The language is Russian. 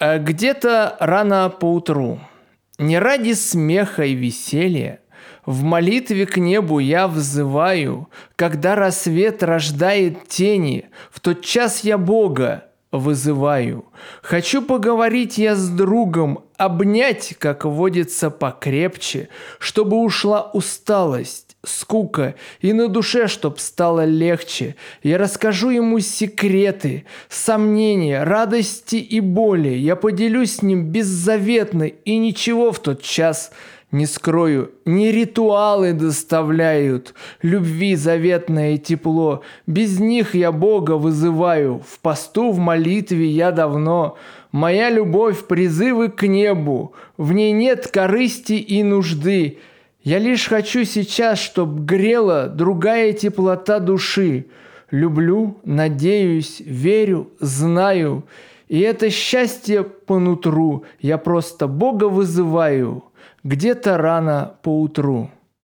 Где-то рано поутру, не ради смеха и веселья, в молитве к небу я взываю, когда рассвет рождает тени, в тот час я Бога вызываю. Хочу поговорить я с другом, обнять, как водится, покрепче, чтобы ушла усталость, скука, и на душе, чтоб стало легче. Я расскажу ему секреты, сомнения, радости и боли. Я поделюсь с ним беззаветно, и ничего в тот час не скрою. Не ритуалы доставляют любви заветное тепло. Без них я Бога вызываю. В посту, в молитве я давно. Моя любовь — призывы к небу. В ней нет корысти и нужды. Я лишь хочу сейчас, чтоб грела другая теплота души. Люблю, надеюсь, верю, знаю. И это счастье понутру. Я просто Бога вызываю где-то рано поутру.